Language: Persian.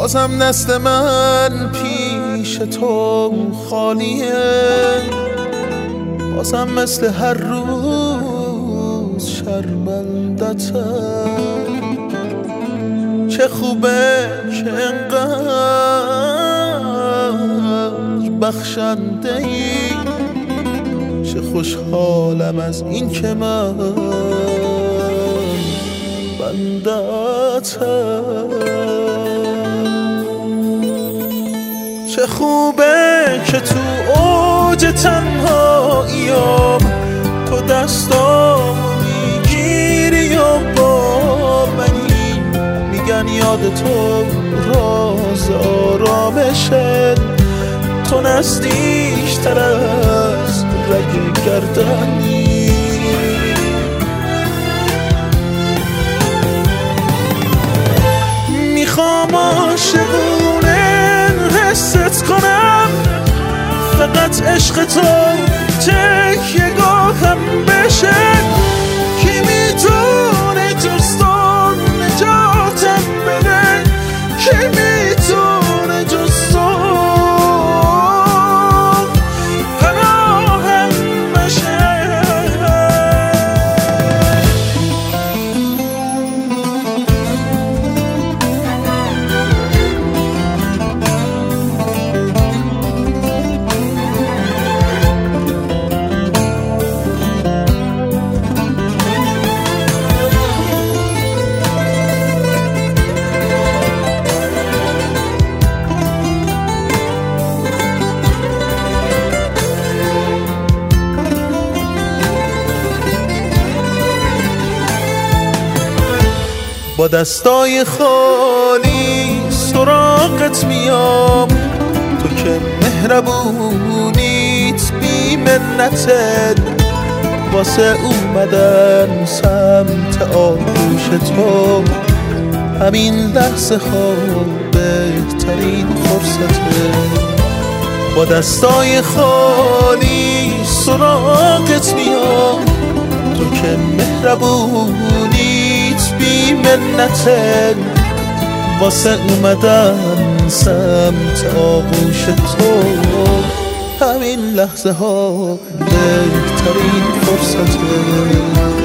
بازم دست من پیش تو خالیه، بازم مثل هر روز شرمندته. چه خوبه که انقدر بخشنده ای، چه خوشحالم از این که من بندتم. چه خوبه که تو اوج تنهاییام تو دستامو میگیری و با منی، میگن یاد تو راز آرامشه، تو نزدیکتر از رگ گردنی. میخوام عاشقونه حست کنم، فقط عشق تو تکیه گاهم بشه. کی میتونه جستون نجاتم بده، کی میتونه جستون پناهم بشه. با دستای خالی سراغت میام، تو که مهربونیت بی منته، واسه اومدن سمت آغوش تو همین لحظه ها بهترین فرصته. با دستای خالی سراغت میام، تو که مهربونیت بی منته، واسه اومدن سمت آغوش تو همین لحظه ها بهترین فرصته.